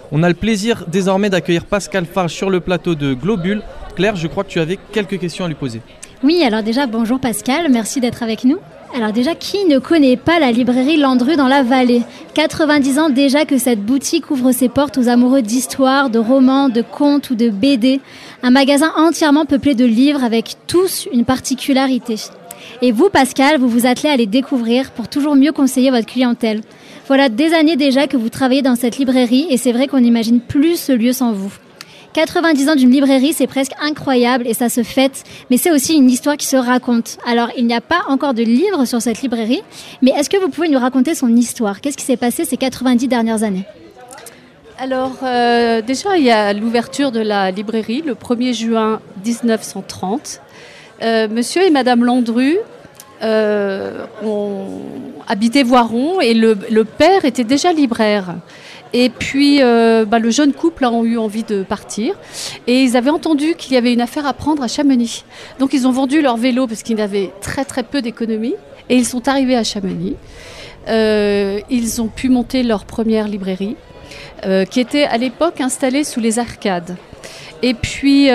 On a le plaisir désormais d'accueillir Pascale Farge sur le plateau de Globule. Claire, je crois que tu avais quelques questions à lui poser. Oui, alors déjà, bonjour Pascal, merci d'être avec nous. Alors déjà, qui ne connaît pas la librairie Landru dans la Vallée ? 90 ans déjà que cette boutique ouvre ses portes aux amoureux d'histoire, de romans, de contes ou de BD. Un magasin entièrement peuplé de livres avec tous une particularité. Et vous, Pascal, vous vous attelez à les découvrir pour toujours mieux conseiller votre clientèle. Voilà des années déjà que vous travaillez dans cette librairie et c'est vrai qu'on n'imagine plus ce lieu sans vous. 90 ans d'une librairie, c'est presque incroyable et ça se fête, mais c'est aussi une histoire qui se raconte. Alors, il n'y a pas encore de livre sur cette librairie, mais est-ce que vous pouvez nous raconter son histoire ? Qu'est-ce qui s'est passé ces 90 dernières années ? Alors, déjà, il y a l'ouverture de la librairie le 1er juin 1930. Monsieur et Madame Landru ont habité Voiron et le père était déjà libraire. Et puis, le jeune couple a eu envie de partir et ils avaient entendu qu'il y avait une affaire à prendre à Chamonix. Donc, ils ont vendu leur vélo parce qu'ils avaient très très peu d'économies et ils sont arrivés à Chamonix. Ils ont pu monter leur première librairie qui était à l'époque installée sous les arcades. Et puis,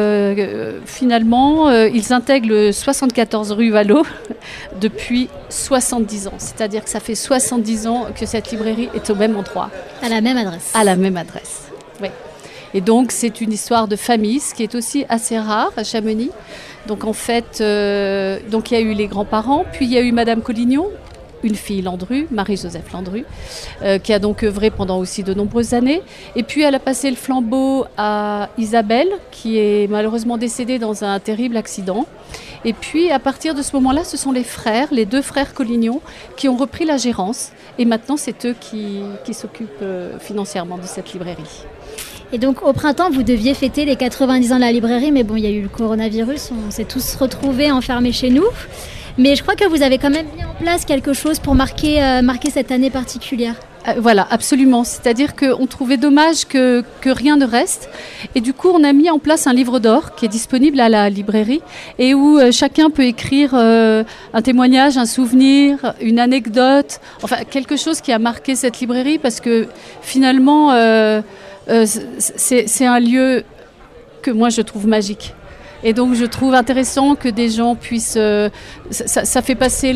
finalement, ils intègrent le 74 rue Vallaud depuis 70 ans. C'est-à-dire que ça fait 70 ans que cette librairie est au même endroit. À la même adresse. À la même adresse, oui. Et donc, c'est une histoire de famille, ce qui est aussi assez rare à Chamonix. Donc, en fait, donc, il y a eu les grands-parents, puis il y a eu Madame Collignon, une fille Landru, Marie-Joseph Landru, qui a donc œuvré pendant aussi de nombreuses années. Et puis elle a passé le flambeau à Isabelle, qui est malheureusement décédée dans un terrible accident. Et puis à partir de ce moment-là, ce sont les deux frères Collignon, qui ont repris la gérance. Et maintenant, c'est eux qui s'occupent financièrement de cette librairie. Et donc au printemps, vous deviez fêter les 90 ans de la librairie, mais bon, il y a eu le coronavirus, on s'est tous retrouvés enfermés chez nous. Mais je crois que vous avez quand même mis en place quelque chose pour marquer cette année particulière. Voilà, absolument. C'est-à-dire qu'on trouvait dommage que rien ne reste. Et du coup, on a mis en place un livre d'or qui est disponible à la librairie et où chacun peut écrire un témoignage, un souvenir, une anecdote, enfin quelque chose qui a marqué cette librairie parce que finalement, c'est un lieu que moi je trouve magique. Et donc je trouve intéressant que des gens puissent, ça fait passer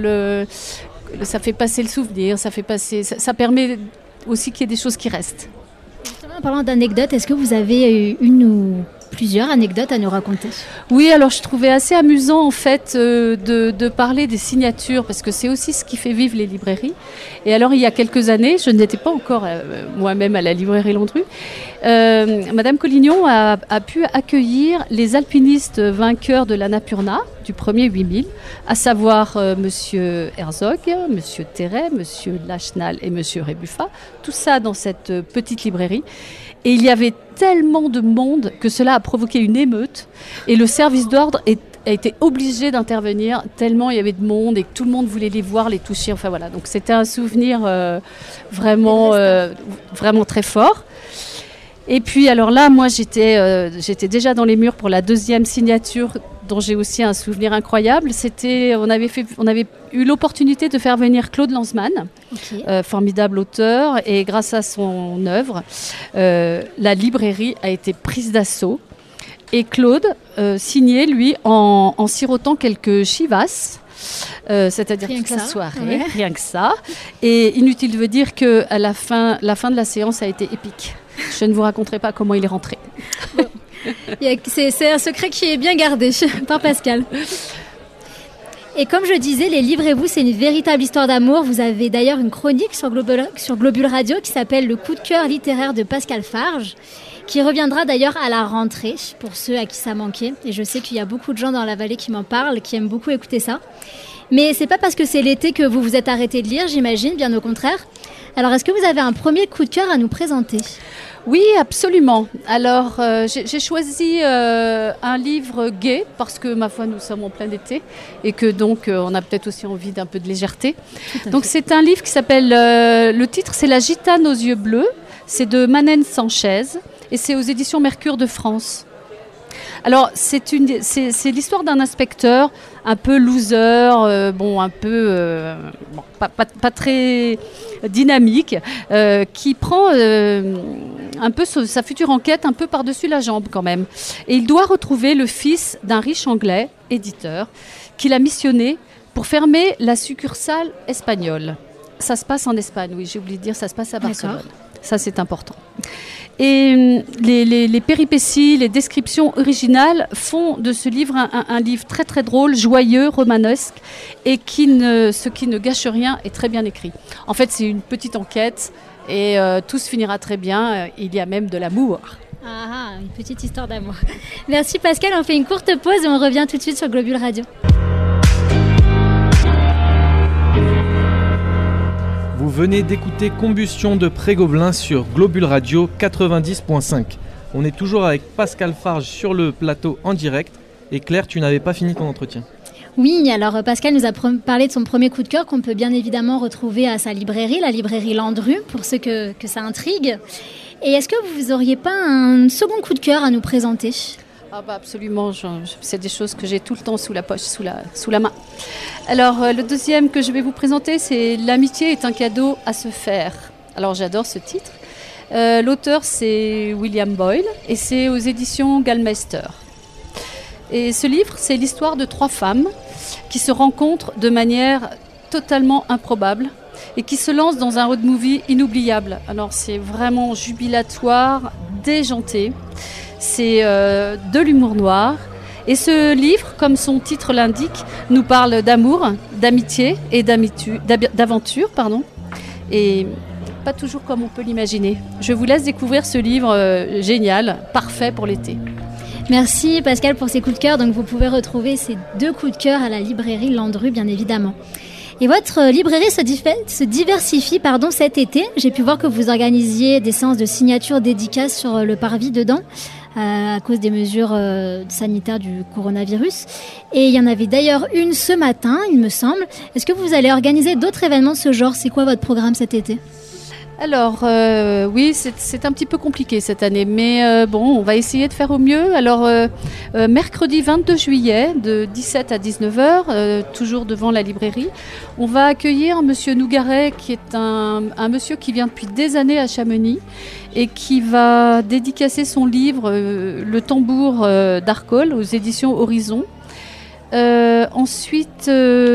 ça fait passer le souvenir, ça permet aussi qu'il y ait des choses qui restent. Justement, en parlant d'anecdotes, est-ce que vous avez une ou plusieurs anecdotes à nous raconter ? Oui, alors je trouvais assez amusant en fait de parler des signatures parce que c'est aussi ce qui fait vivre les librairies. Et alors il y a quelques années, je n'étais pas encore moi-même à la librairie Landru, Madame Collignon a pu accueillir les alpinistes vainqueurs de l'Annapurna du premier 8000, à savoir Monsieur Herzog, Monsieur Terret, Monsieur Lachenal et Monsieur Rébuffa, tout ça dans cette petite librairie. Et il y avait tellement de monde que cela a provoqué une émeute et le service d'ordre a été obligé d'intervenir tellement il y avait de monde et que tout le monde voulait les voir, les toucher. Enfin voilà, donc c'était un souvenir vraiment très fort. Et puis alors là, moi j'étais déjà dans les murs pour la deuxième signature dont j'ai aussi un souvenir incroyable. On avait eu l'opportunité de faire venir Claude Lanzmann, formidable auteur, et grâce à son œuvre, la librairie a été prise d'assaut. Et Claude signait, lui, en sirotant quelques chivas, c'est-à-dire toute la soirée, rien que ça. Et inutile de vous dire que à la fin de la séance a été épique. Je ne vous raconterai pas comment il est rentré. Bon. C'est un secret qui est bien gardé par Pascal. Et comme je disais, les Livrez-vous, c'est une véritable histoire d'amour. Vous avez d'ailleurs une chronique sur Globule Radio qui s'appelle « Le coup de cœur littéraire de Pascal Farge », qui reviendra d'ailleurs à la rentrée pour ceux à qui ça manquait. Et je sais qu'il y a beaucoup de gens dans la vallée qui m'en parlent, qui aiment beaucoup écouter ça. Mais c'est pas parce que c'est l'été que vous vous êtes arrêté de lire, j'imagine, bien au contraire. Alors, est-ce que vous avez un premier coup de cœur à nous présenter ? Oui, absolument. Alors, j'ai choisi un livre gai parce que, ma foi, nous sommes en plein été et que donc on a peut-être aussi envie d'un peu de légèreté. Donc, c'est un livre qui s'appelle, le titre, c'est La gitane aux yeux bleus. C'est de Manen Sanchez et c'est aux éditions Mercure de France. Alors, c'est l'histoire d'un inspecteur un peu loser, pas très dynamique, qui prend un peu sa future enquête un peu par-dessus la jambe quand même. Et il doit retrouver le fils d'un riche Anglais, éditeur, qu'il a missionné pour fermer la succursale espagnole. Ça se passe en Espagne, oui, j'ai oublié de dire, ça se passe à Barcelone. D'accord. Ça, c'est important. Et les péripéties, les descriptions originales font de ce livre un livre très très drôle, joyeux, romanesque, et ce qui ne gâche rien est très bien écrit. En fait, c'est une petite enquête et tout se finira très bien. Il y a même de l'amour. Ah, une petite histoire d'amour. Merci Pascal, on fait une courte pause et on revient tout de suite sur Globule Radio. Vous venez d'écouter Combustion de Pré-Gobelin sur Globule Radio 90.5. On est toujours avec Pascal Farge sur le plateau en direct. Et Claire, tu n'avais pas fini ton entretien. Oui, alors Pascal nous a parlé de son premier coup de cœur qu'on peut bien évidemment retrouver à sa librairie, la librairie Landru, pour ceux que ça intrigue. Et est-ce que vous n'auriez pas un second coup de cœur à nous présenter ? Ah bah absolument, c'est des choses que j'ai tout le temps sous la poche, sous la main. Alors le deuxième que je vais vous présenter, c'est « L'amitié est un cadeau à se faire ». Alors j'adore ce titre. L'auteur c'est William Boyle et c'est aux éditions Gallmeister. Et ce livre, c'est l'histoire de 3 femmes qui se rencontrent de manière totalement improbable et qui se lancent dans un road movie inoubliable. Alors c'est vraiment jubilatoire, déjanté. C'est de l'humour noir. Et ce livre, comme son titre l'indique, nous parle d'amour, d'amitié et d'aventure. Et pas toujours comme on peut l'imaginer. Je vous laisse découvrir ce livre génial, parfait pour l'été. Merci Pascal pour ces coups de cœur. Donc vous pouvez retrouver ces 2 coups de cœur à la librairie Landru, bien évidemment. Et votre librairie se diversifie cet été. J'ai pu voir que vous organisiez des séances de signature dédicaces sur le parvis dedans à cause des mesures sanitaires du coronavirus. Et il y en avait d'ailleurs une ce matin, il me semble. Est-ce que vous allez organiser d'autres événements de ce genre ? C'est quoi votre programme cet été ? Alors, oui, c'est un petit peu compliqué cette année, mais on va essayer de faire au mieux. Alors, mercredi 22 juillet, de 17 à 19h, toujours devant la librairie, on va accueillir Monsieur Nougaret, qui est un monsieur qui vient depuis des années à Chamonix et qui va dédicacer son livre « Le tambour d'Arcole » aux éditions Horizon. Ensuite,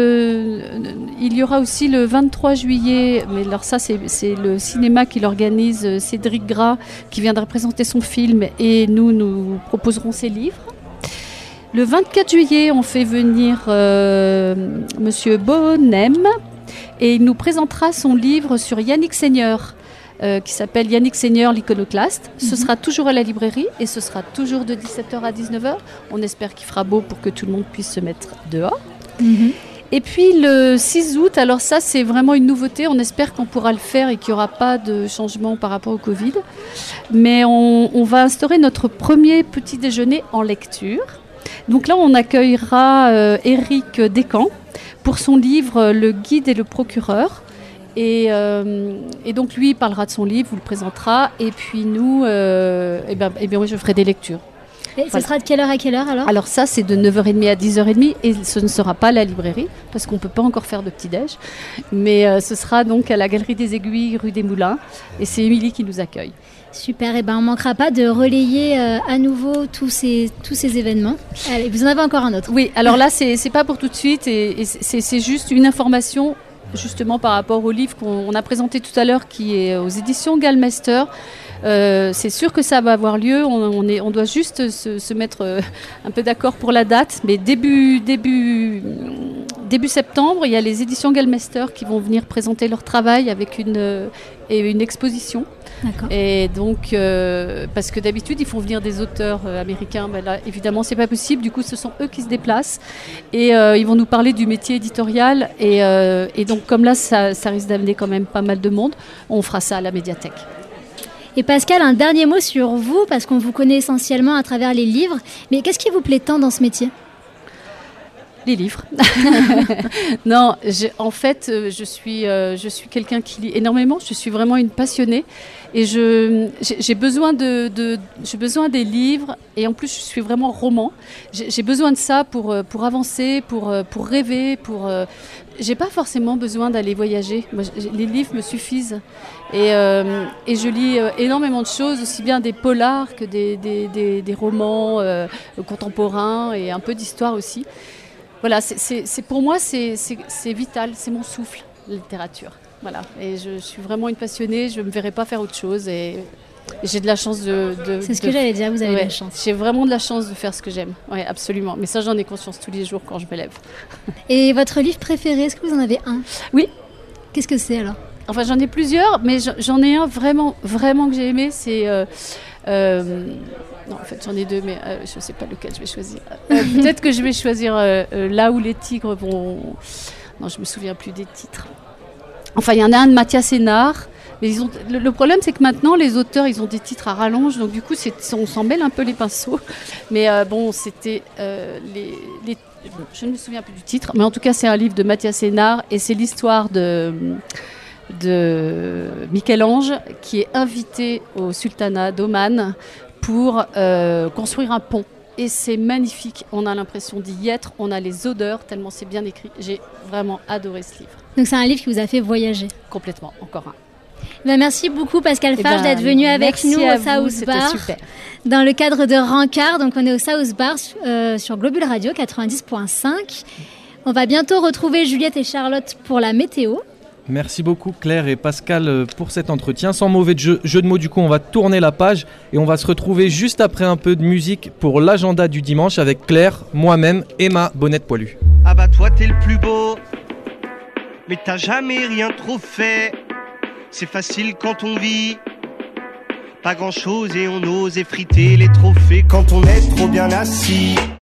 il y aura aussi le 23 juillet, mais alors ça c'est le cinéma qui l'organise, Cédric Gras qui viendra présenter son film et nous proposerons ses livres. Le 24 juillet, on fait venir Monsieur Bonnem et il nous présentera son livre sur Yannick Seigneur. Qui s'appelle Yannick Seigneur, l'iconoclaste. Ce sera toujours à la librairie et ce sera toujours de 17h à 19h. On espère qu'il fera beau pour que tout le monde puisse se mettre dehors. Et puis le 6 août, alors ça c'est vraiment une nouveauté. On espère qu'on pourra le faire et qu'il n'y aura pas de changement par rapport au Covid. Mais on va instaurer notre premier petit déjeuner en lecture. Donc là, on accueillera Éric Descamps pour son livre « Le guide et le procureur ». Et donc lui il parlera de son livre, vous le présentera et puis nous oui, je ferai des lectures. Et voilà. Ce sera de quelle heure à quelle heure alors ? Alors ça c'est de 9h30 à 10h30 et ce ne sera pas à la librairie parce qu'on ne peut pas encore faire de petit-déj, mais ce sera donc à la Galerie des Aiguilles rue des Moulins et c'est Émilie qui nous accueille. Super, et on ne manquera pas de relayer à nouveau tous ces événements. Allez, vous en avez encore un autre ? Oui, alors là c'est pas pour tout de suite et c'est juste une information justement par rapport au livre qu'on a présenté tout à l'heure qui est aux éditions Gallmeister. C'est sûr que ça va avoir lieu, on doit juste se mettre un peu d'accord pour la date, mais début septembre, il y a les éditions Gallmeister qui vont venir présenter leur travail avec une exposition. D'accord. Et donc, parce que d'habitude, ils font venir des auteurs américains. Ben là, évidemment, c'est pas possible. Du coup, ce sont eux qui se déplacent. Et ils vont nous parler du métier éditorial. Et donc, comme là, ça risque d'amener quand même pas mal de monde, on fera ça à la médiathèque. Et Pascal, un dernier mot sur vous, parce qu'on vous connaît essentiellement à travers les livres. Mais qu'est-ce qui vous plaît tant dans ce métier ? Les livres. Non, en fait, je suis quelqu'un qui lit énormément. Je suis vraiment une passionnée et j'ai besoin j'ai besoin des livres et en plus je suis vraiment roman. J'ai besoin de ça pour avancer, pour rêver, j'ai pas forcément besoin d'aller voyager. Moi, les livres me suffisent et je lis énormément de choses, aussi bien des polars que des romans contemporains et un peu d'histoire aussi. Voilà, pour moi, c'est vital, c'est mon souffle, la littérature. Voilà, et je suis vraiment une passionnée, je ne me verrai pas faire autre chose et j'ai de la chance C'est ce que j'allais dire, vous avez de la chance. J'ai vraiment de la chance de faire ce que j'aime, oui, absolument. Mais ça, j'en ai conscience tous les jours quand je me lève. Et votre livre préféré, est-ce que vous en avez un ? Oui. Qu'est-ce que c'est alors ? Enfin, j'en ai plusieurs, mais j'en ai un vraiment, vraiment que j'ai aimé, c'est... non, en fait, j'en ai deux, mais je ne sais pas lequel je vais choisir. Peut-être que je vais choisir Là où les tigres vont... Non, je ne me souviens plus des titres. Enfin, il y en a un de Mathias Hénard. Mais le problème, c'est que maintenant, les auteurs, ils ont des titres à rallonge. Donc, du coup, on s'en mêle un peu les pinceaux. Mais bon, c'était je ne me souviens plus du titre. Mais en tout cas, c'est un livre de Mathias Hénard. Et c'est l'histoire de Michel-Ange qui est invité au sultanat d'Oman pour construire un pont. Et c'est magnifique, on a l'impression d'y être, on a les odeurs, tellement c'est bien écrit. J'ai vraiment adoré ce livre. Donc c'est un livre qui vous a fait voyager ? Complètement, encore un. Ben merci beaucoup Pascal Farge d'être venu avec nous au South Bar. Super. Dans le cadre de Rancard, donc on est au South Bar sur Globule Radio 90.5. On va bientôt retrouver Juliette et Charlotte pour la météo. Merci beaucoup Claire et Pascal pour cet entretien. Sans mauvais jeu de mots, du coup, on va tourner la page et on va se retrouver juste après un peu de musique pour l'agenda du dimanche avec Claire, moi-même et ma bonnette poilue. Ah bah toi t'es le plus beau, mais t'as jamais rien trop fait. C'est facile quand on vit, pas grand chose et on ose effriter les trophées quand on est trop bien assis.